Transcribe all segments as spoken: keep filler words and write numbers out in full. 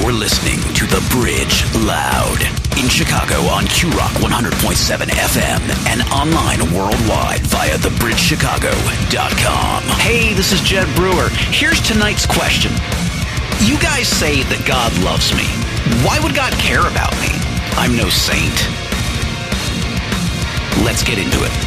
You're listening to The Bridge Loud in Chicago on Q Rock one hundred point seven F M and online worldwide via the bridge chicago dot com. Hey, this is Jed Brewer. Here's tonight's question. You guys say that God loves me. Why would God care about me? I'm no saint. Let's get into it.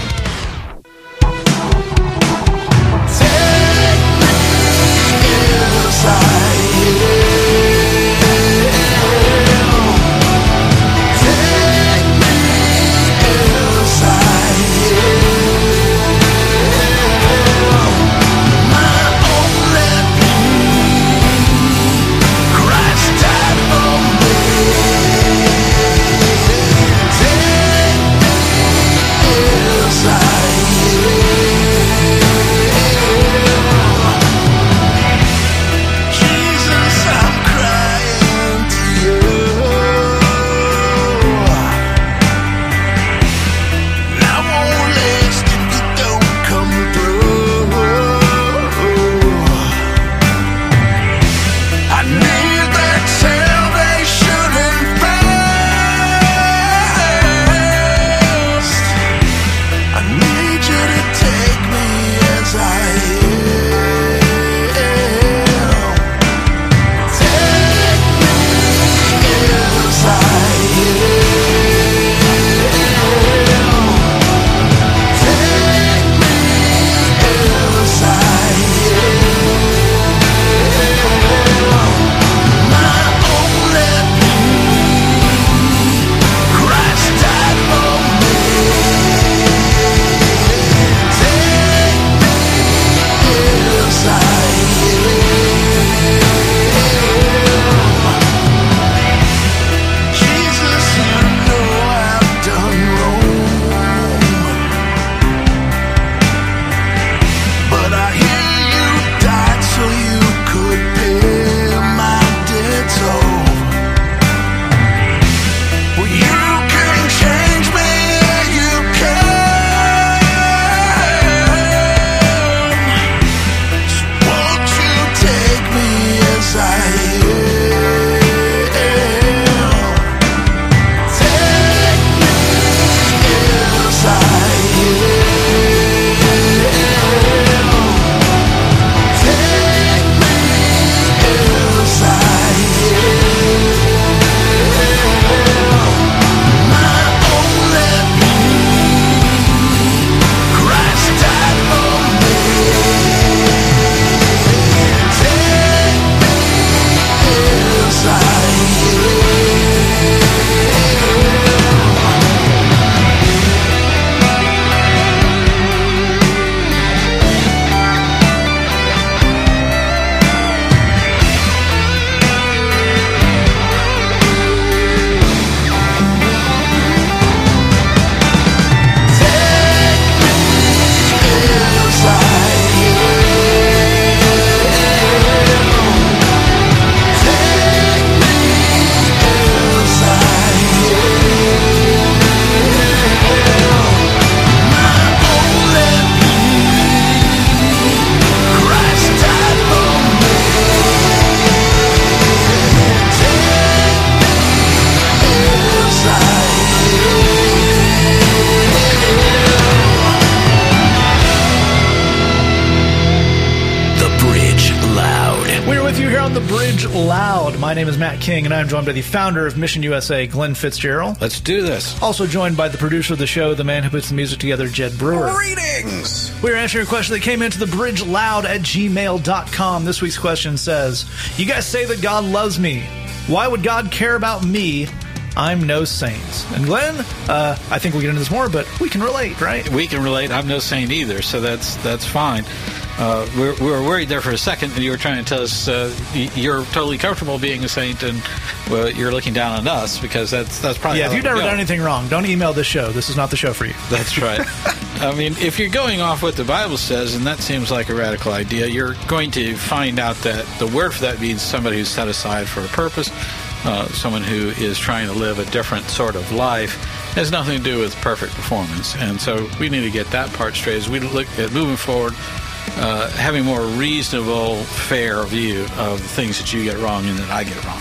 My name is Matt King, and I'm joined by the founder of Mission U S A, Glenn Fitzgerald. Let's do this. Also joined by the producer of the show, the man who puts the music together, Jed Brewer. Greetings! We're answering a question that came into the bridge loud at gmail dot com. This week's question says, you guys say that God loves me. Why would God care about me? I'm no saint. And Glenn, uh, I think we'll get into this more, but we can relate, right? We can relate. I'm no saint either, so that's that's fine. Uh, we we were worried there for a second, and you were trying to tell us uh, you're totally comfortable being a saint, and well, you're looking down on us because that's that's probably yeah. If you've never go. done anything wrong, don't email this show. This is not the show for you. That's right. I mean, if you're going off what the Bible says, and that seems like a radical idea, you're going to find out that the word for that means somebody who's set aside for a purpose, uh, someone who is trying to live a different sort of life. It has nothing to do with perfect performance, and so we need to get that part straight as we look at moving forward. Uh, having a more reasonable, fair view of the things that you get wrong and that I get wrong.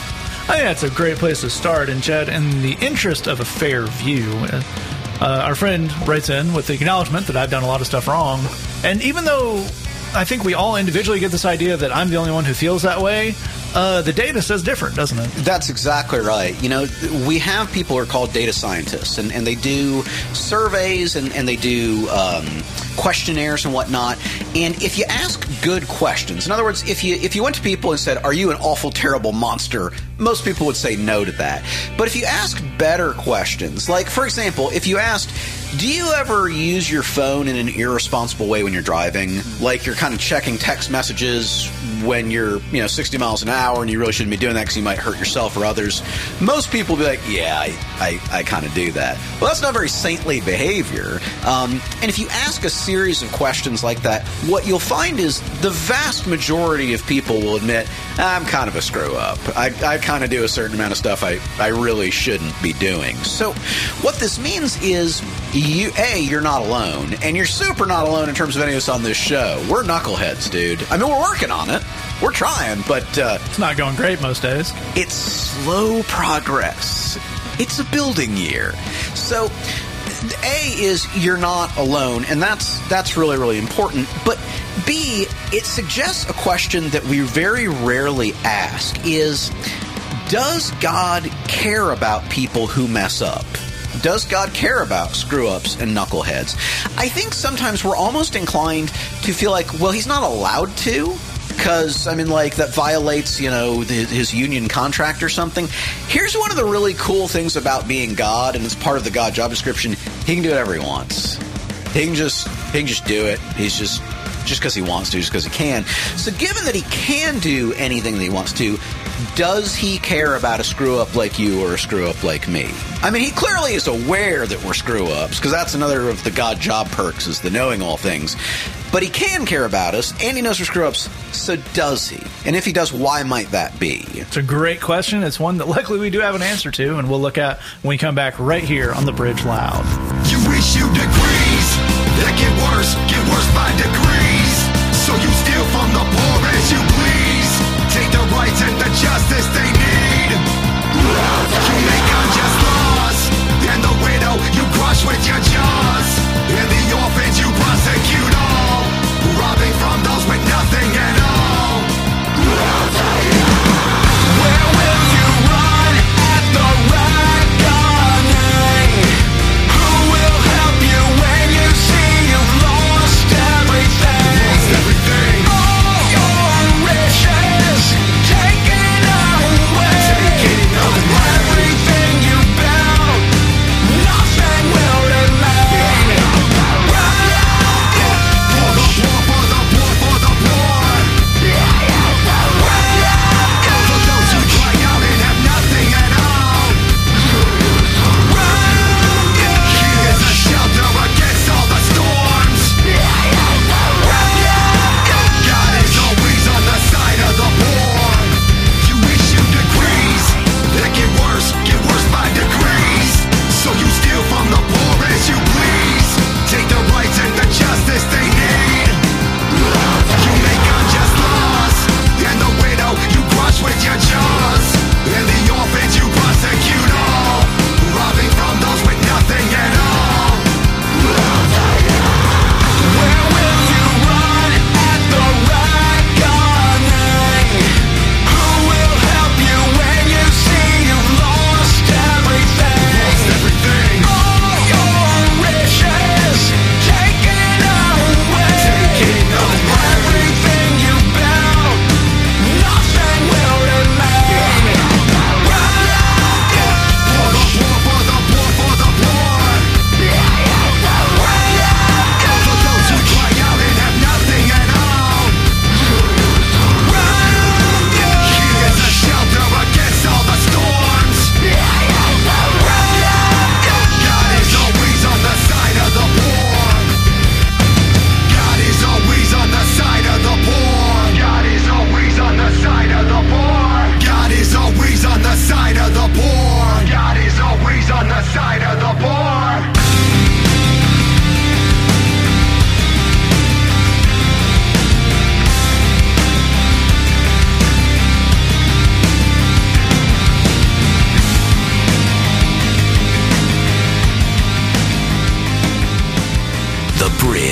I think that's a great place to start. And Jed, in the interest of a fair view, uh, our friend writes in with the acknowledgement that I've done a lot of stuff wrong. And even though I think we all individually get this idea that I'm the only one who feels that way, uh, the data says different, doesn't it? That's exactly right. You know, we have people who are called data scientists, and, and they do surveys and, and they do um, questionnaires and whatnot. And if you ask good questions, in other words, if you if you went to people and said, "Are you an awful, terrible monster?" most people would say no to that. But if you ask better questions, like, for example, if you asked, do you ever use your phone in an irresponsible way when you're driving? Like you're kind of checking text messages when you're, you know, sixty miles an hour and you really shouldn't be doing that because you might hurt yourself or others. Most people will be like, yeah, I, I, I kind of do that. Well, that's not very saintly behavior. Um, and if you ask a series of questions like that, what you'll find is the vast majority of people will admit, I'm kind of a screw up. I, I kind of do a certain amount of stuff I, I really shouldn't be doing. So what this means is, you, A, you're not alone, and you're super not alone in terms of any of us on this show. We're knuckleheads, dude. I mean, we're working on it. We're trying, but uh, it's not going great most days. It's slow progress. It's a building year. So A is you're not alone, and that's that's really, really important. But B, it suggests a question that we very rarely ask is, does God care about people who mess up? Does God care about screw-ups and knuckleheads? I think sometimes we're almost inclined to feel like, well, he's not allowed to, because, I mean, like, that violates, you know, his union contract or something. Here's one of the really cool things about being God, and it's part of the God job description. He can do whatever he wants. He can just, he can just do it. He's just... just because he wants to, just because he can. So given that he can do anything that he wants to, does he care about a screw-up like you or a screw-up like me? I mean, he clearly is aware that we're screw-ups, because that's another of the God job perks, is the knowing all things. But he can care about us, and he knows we're screw-ups, so does he? And if he does, why might that be? It's a great question. It's one that luckily we do have an answer to, and we'll look at when we come back right here on The Bridge Loud. You issue degrees that get worse, get worse by degrees. So you steal from the poor as you please. Take the rights and the justice they need. You make unjust laws, and the widow you crush with your jaws. And the orphans you prosecute all, robbing from those with nothing at all. Where will you run at the reckoning? Who will help you when you see you've lost everything? Lost everything. All your riches taken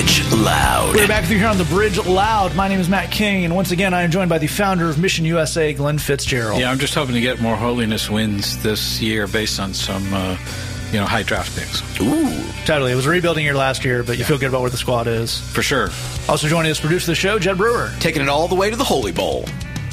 Bridge Loud. We're back with you here on The Bridge Loud. My name is Matt King, and once again, I am joined by the founder of Mission U S A, Glenn Fitzgerald. Yeah, I'm just hoping to get more holiness wins this year based on some, uh, you know, high draft picks. Ooh. Totally. It was a rebuilding year last year, but you feel good about where the squad is. For sure. Also joining us, producer of the show, Jed Brewer. Taking it all the way to the Holy Bowl.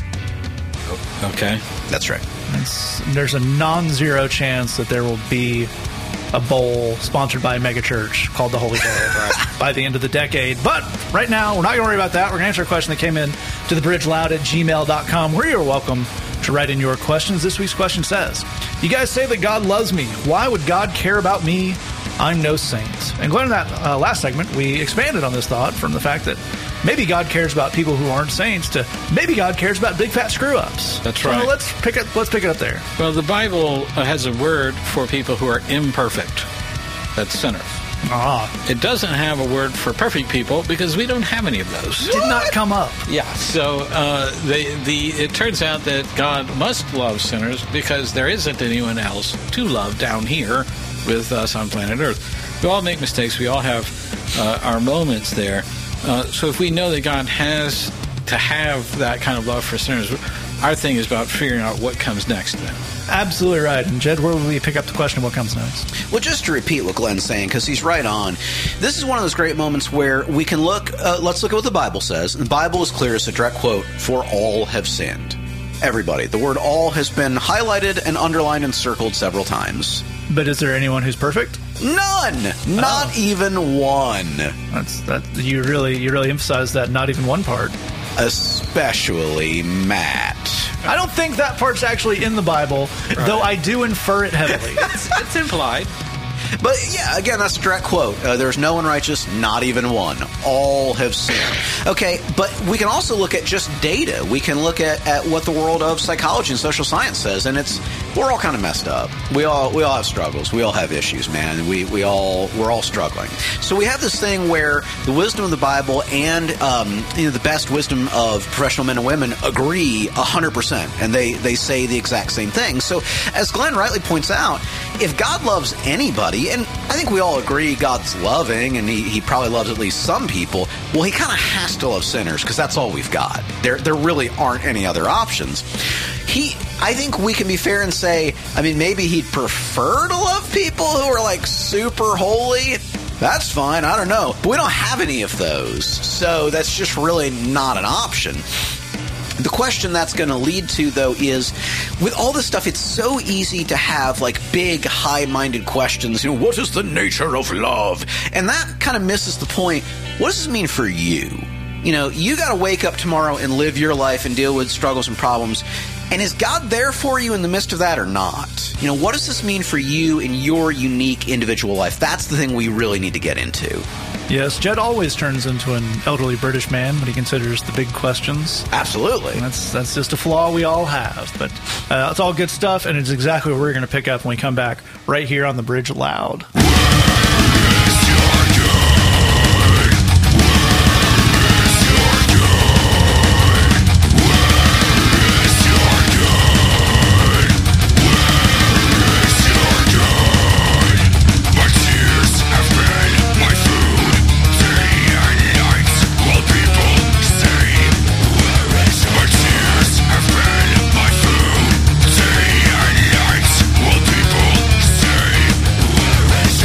Okay. That's right. It's, there's a non-zero chance that there will be a bowl sponsored by a megachurch called the Holy Bowl by the end of the decade. But right now, we're not going to worry about that. We're going to answer a question that came in to the bridge loud at gmail dot com, where you're welcome to write in your questions. This week's question says, you guys say that God loves me. Why would God care about me? I'm no saint. And Glenn, in that uh, last segment, we expanded on this thought from the fact that maybe God cares about people who aren't saints to maybe God cares about big fat screw-ups. That's right. So let's pick it, let's pick it up there. Well, the Bible has a word for people who are imperfect. That's sinners. Ah. It doesn't have a word for perfect people because we don't have any of those. Did not come up. Yeah. So uh, they, the it turns out that God must love sinners because there isn't anyone else to love down here with us on planet Earth. We all make mistakes. We all have uh, our moments there. Uh, so if we know that God has to have that kind of love for sinners, our thing is about figuring out what comes next then. Absolutely right. And Jed, where will we pick up the question of what comes next? Well, just to repeat what Glenn's saying, because he's right on, this is one of those great moments where we can look, uh, let's look at what the Bible says. And the Bible is clear, it's a direct quote, for all have sinned. Everybody. The word all has been highlighted and underlined and circled several times. But is there anyone who's perfect? None! Not Oh. even one. That's that. You really, you really emphasize that. Not even one part. Especially Matt. I don't think that part's actually in the Bible, though I do infer it heavily. It's, it's implied. But yeah, again, that's a direct quote. Uh, there's no one righteous, not even one. All have sinned. Okay, but we can also look at just data. We can look at, at what the world of psychology and social science says, and it's we're all kind of messed up. We all we all have struggles. We all have issues, man. We we all we're all struggling. So we have this thing where the wisdom of the Bible and um, you know the best wisdom of professional men and women agree a hundred percent, and they they say the exact same thing. So as Glenn rightly points out, if God loves anybody, and I think we all agree God's loving, and he, he probably loves at least some people, well, he kind of has to love sinners, because that's all we've got. There there really aren't any other options. He, I think we can be fair and say, I mean, maybe he'd prefer to love people who are, like, super holy. That's fine, I don't know. But we don't have any of those, so that's just really not an option. The question that's going to lead to, though, is with all this stuff, it's so easy to have, like, big, high-minded questions. You know, what is the nature of love? And that kind of misses the point. What does this mean for you? You know, you got to wake up tomorrow and live your life and deal with struggles and problems. And is God there for you in the midst of that or not? You know, what does this mean for you in your unique individual life? That's the thing we really need to get into. Yes, Jed always turns into an elderly British man when he considers the big questions. Absolutely. And that's that's just a flaw we all have. But uh, it's all good stuff, and it's exactly what we're going to pick up when we come back right here on The Bridge Loud. Will people say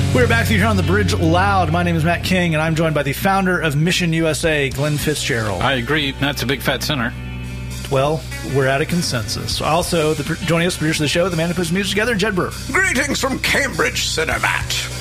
We're back with you here on the Bridge Loud. My name is Matt King, and I'm joined by the founder of Mission U S A, Glenn Fitzgerald. I agree. That's a big fat sinner. Well, we're at a consensus. Also, the, joining us, producer of the show, the man who puts music together, Jed Brewer. Greetings from Cambridge, Cinemat.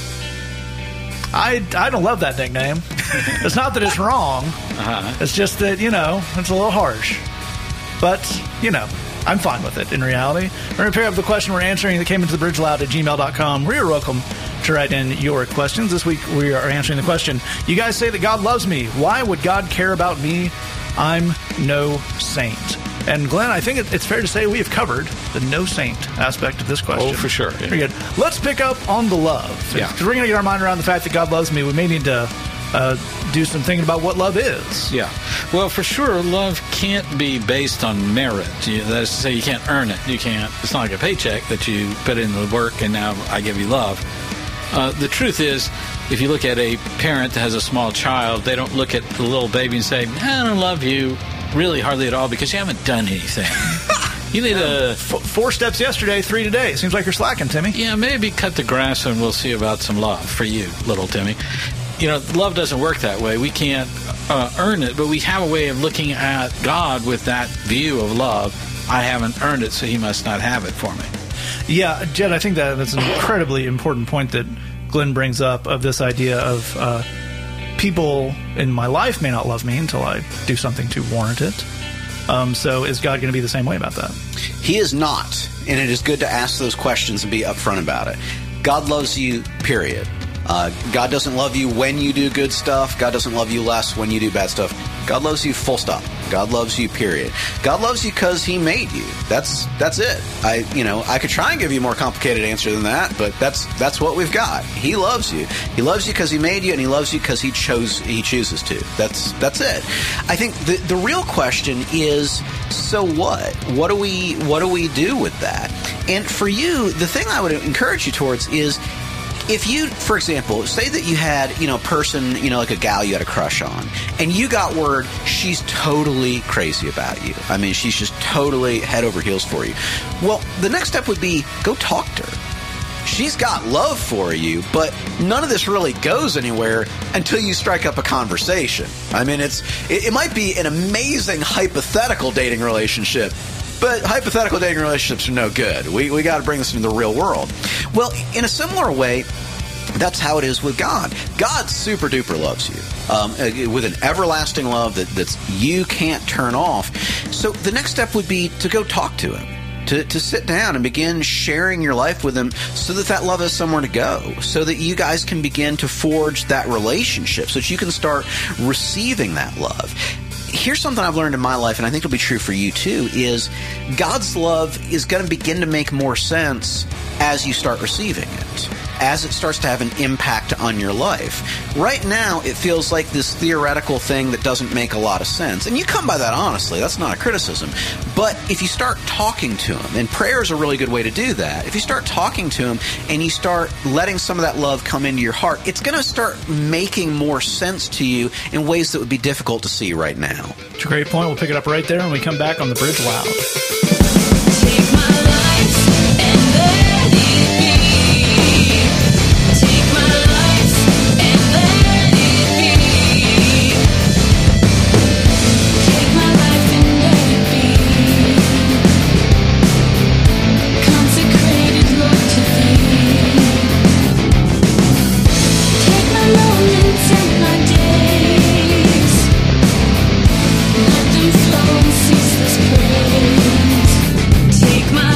I, I don't love that nickname. It's not that it's wrong. Uh-huh. It's just that, you know, it's a little harsh. But, you know, I'm fine with it in reality. We're going to pick up the question we're answering that came into the bridge loud at gmail dot com. We're welcome to write in your questions. This week we are answering the question, you guys say that God loves me. Why would God care about me? I'm no saint. And Glenn, I think it's fair to say we have covered the no saint aspect of this question. Oh, for sure. Yeah. Very good. Let's pick up on the love. Yeah. Because we're going to get our mind around the fact that God loves me. We may need to uh, do some thinking about what love is. Yeah. Well, for sure, love can't be based on merit. You, that is to say, you can't earn it. You can't. It's not like a paycheck that you put in the work and now I give you love. Uh, the truth is, if you look at a parent that has a small child, they don't look at the little baby and say, I don't love you really hardly at all because you haven't done anything. You need a... F- four steps yesterday, three today. Seems like you're slacking, Timmy. Yeah, maybe cut the grass and we'll see about some love for you, little Timmy. You know, love doesn't work that way. We can't uh, earn it, but we have a way of looking at God with that view of love. I haven't earned it, so he must not have it for me. Yeah, Jed, I think that that's an incredibly important point that Glenn brings up of this idea of uh, people in my life may not love me until I do something to warrant it. Um, so is God going to be the same way about that? He is not, and it is good to ask those questions and be upfront about it. God loves you, period. Uh, God doesn't love you when you do good stuff. God doesn't love you less when you do bad stuff. God loves you, full stop. God loves you, period. God loves you because he made you. That's that's it. I you know I could try and give you a more complicated answer than that, but that's that's what we've got. He loves you. He loves you because he made you, and he loves you because he chose he chooses to. That's that's it. I think the the real question is, so what? What do we what do we do with that? And for you, the thing I would encourage you towards is, if you, for example, say that you had, you know, a person, you know, like a gal you had a crush on, and you got word she's totally crazy about you. I mean, she's just totally head over heels for you. Well, the next step would be go talk to her. She's got love for you, but none of this really goes anywhere until you strike up a conversation. I mean, it's it, it might be an amazing hypothetical dating relationship, but hypothetical dating relationships are no good. We we got to bring this into the real world. Well, in a similar way, that's how it is with God. God super duper loves you um, with an everlasting love that that's you can't turn off. So the next step would be to go talk to him. To, to sit down and begin sharing your life with him so that that love has somewhere to go, so that you guys can begin to forge that relationship, so that you can start receiving that love. Here's something I've learned in my life, and I think it'll be true for you too, is God's love is going to begin to make more sense as you start receiving it, as it starts to have an impact on your life. Right now, it feels like this theoretical thing that doesn't make a lot of sense. And you come by that honestly. That's not a criticism. But if you start talking to him, and prayer is a really good way to do that, if you start talking to him and you start letting some of that love come into your heart, it's going to start making more sense to you in ways that would be difficult to see right now. It's a great point. We'll pick it up right there when we come back on the Bridge Loud. Take my life and let it be. Take my life and let it be. Take my life and let it be. Consecrated, Lord, to thee. Take my moments and my days. Let them flow in ceaseless praise. Take my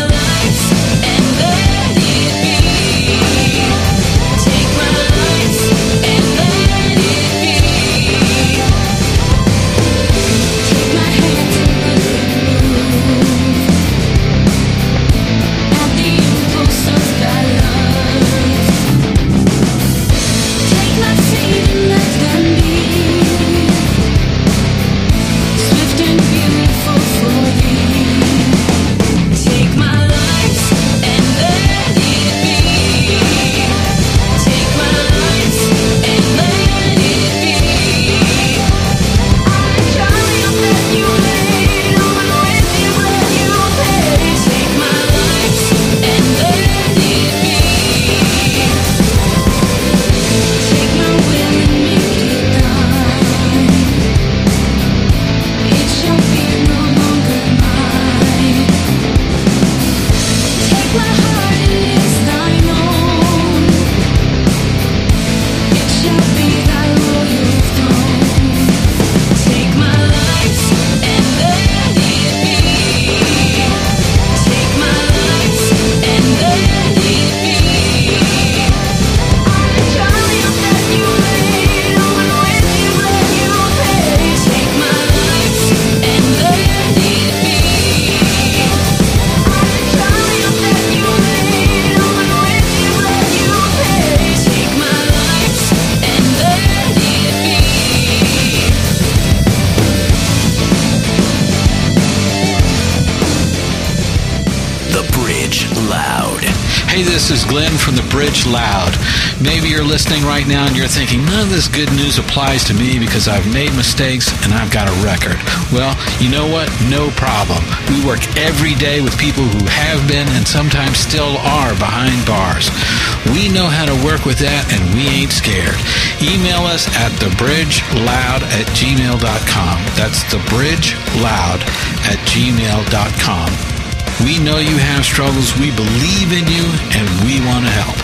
is Glenn from the Bridge Loud. Maybe you're listening right now and you're thinking, none of this good news applies to me because I've made mistakes and I've got a record. Well, you know what? No problem. We work every day with people who have been and sometimes still are behind bars. We know how to work with that and we ain't scared. Email us at thebridgeloud at gmail dot com. That's thebridgeloud at gmail dot com. We know you have struggles. We believe in you, and we want to help.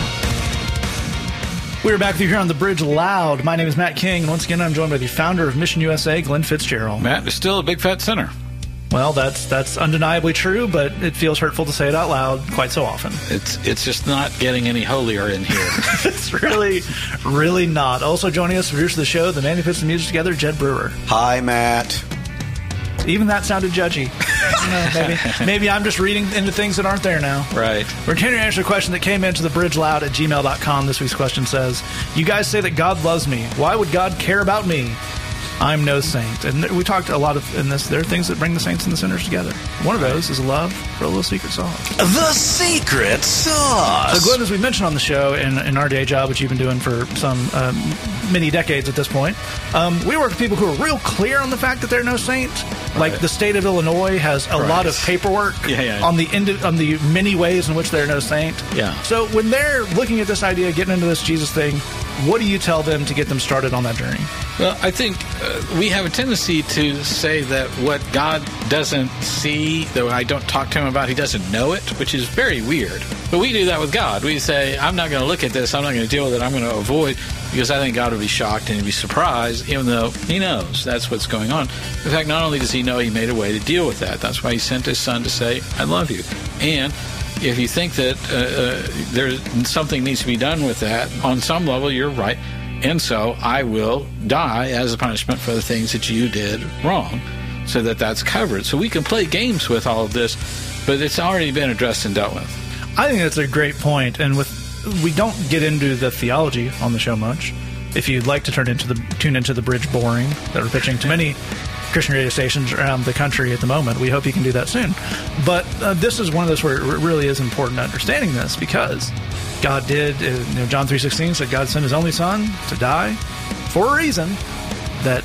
We're back with you here on The Bridge Loud. My name is Matt King, and once again, I'm joined by the founder of Mission U S A, Glenn Fitzgerald. Matt is still a big fat sinner. Well, that's that's undeniably true, but it feels hurtful to say it out loud quite so often. It's it's just not getting any holier in here. It's really, really not. Also joining us, producer of the show, the man who puts the music together, Jed Brewer. Hi, Matt. Even that sounded judgy. I don't know, maybe, maybe I'm just reading into things that aren't there now. Right. We're continuing to answer a question that came into the bridge loud at gmail dot com. This week's question says, you guys say that God loves me. Why would God care about me? I'm no saint. And we talked a lot of in this. There are things that bring the saints and the sinners together. One of those is love for a little secret sauce. The secret sauce. So, Glenn, as we mentioned on the show, in, in our day job, which you've been doing for some um, many decades at this point, um, we work with people who are real clear on the fact that they're no saint. Like Right. the state of Illinois has a Right. lot of paperwork Yeah, yeah. on the indi- on the many ways in which they're no saint. Yeah. So when they're looking at this idea, getting into this Jesus thing, what do you tell them to get them started on that journey? Well, I think uh, we have a tendency to say that what God doesn't see, though I don't talk to him about, he doesn't know it, which is very weird. But we do that with God. We say, I'm not going to look at this, I'm not going to deal with it, I'm going to avoid, because I think God would be shocked and he'd be surprised, even though he knows that's what's going on. In fact, not only does he know, he made a way to deal with that. That's why he sent his son to say, I love you. And if you think that uh, uh, there's something needs to be done with that, on some level, you're right. And so I will die as a punishment for the things that you did wrong, so that that's covered. So we can play games with all of this, but it's already been addressed and dealt with. I think that's a great point, and with we don't get into the theology on the show much. If you'd like to turn into the tune into the bridge boring that we're pitching to many Christian radio stations around the country at the moment, we hope you can do that soon. But uh, this is one of those where it really is important understanding this, because God did, uh, you know, John three sixteen said God sent his only son to die for a reason, that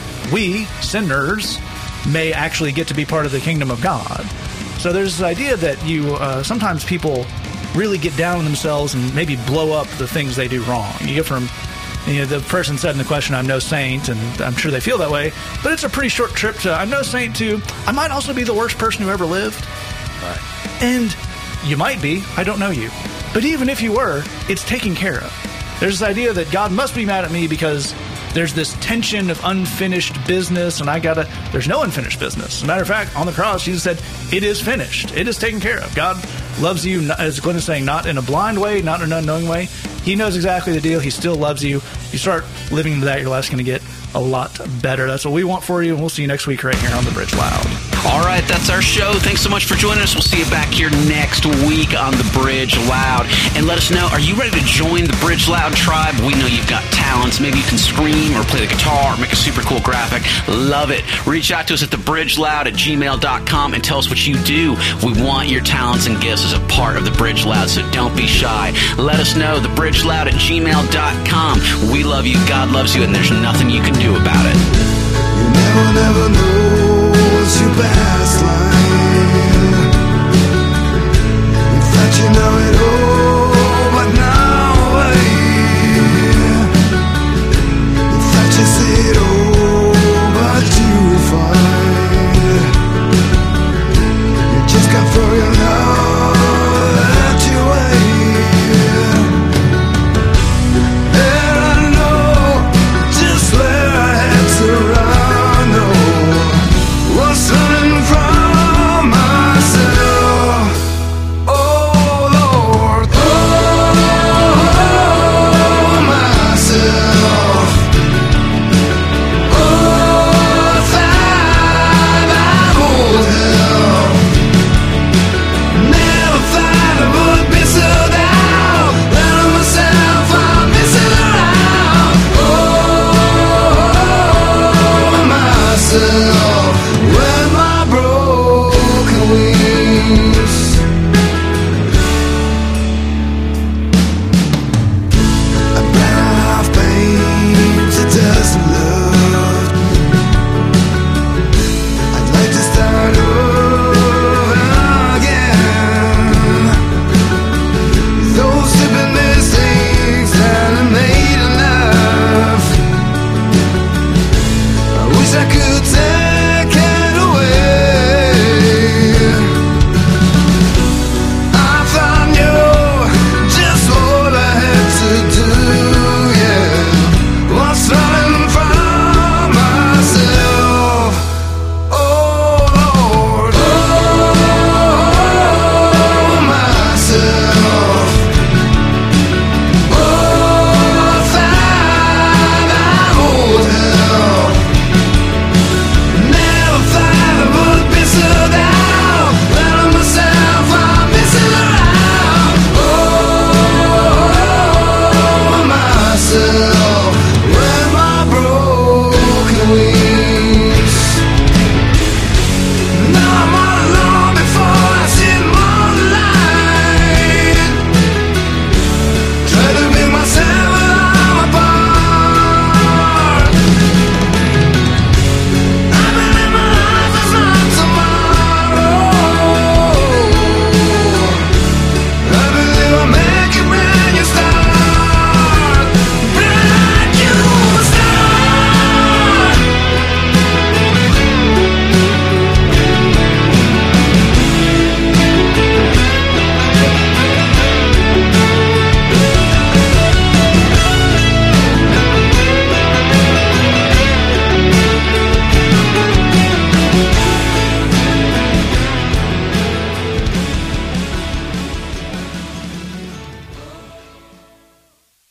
we, sinners, may actually get to be part of the kingdom of God. So there's this idea that you, uh, sometimes people really get down on themselves and maybe blow up the things they do wrong. You get from, you know, the person said in the question, I'm no saint, and I'm sure they feel that way, but it's a pretty short trip to, I'm no saint, to, I might also be the worst person who ever lived. Right. And you might be, I don't know you. But even if you were, it's taken care of. There's this idea that God must be mad at me because there's this tension of unfinished business, and I gotta, there's no unfinished business. As a matter of fact, on the cross, Jesus said, it is finished. It is taken care of. God loves you, as Glenn is saying, not in a blind way, not in an unknowing way. He knows exactly the deal. He still loves you. You start living into that, your life's going to get a lot better. That's what we want for you, and we'll see you next week right here on The Bridge Loud. All right, that's our show. Thanks so much for joining us. We'll see you back here next week on The Bridge Loud. And let us know, are you ready to join The Bridge Loud tribe? We know you've got talents. Maybe you can scream or play the guitar or make a super cool graphic. Love it. Reach out to us at thebridgeloud at gmail dot com and tell us what you do. We want your talents and gifts as a part of The Bridge Loud, so don't be shy. Let us know, thebridgeloud at gmail dot com. We love you, God loves you, and there's nothing you can do about it. You never, never know what's your past life. In fact, you know it all.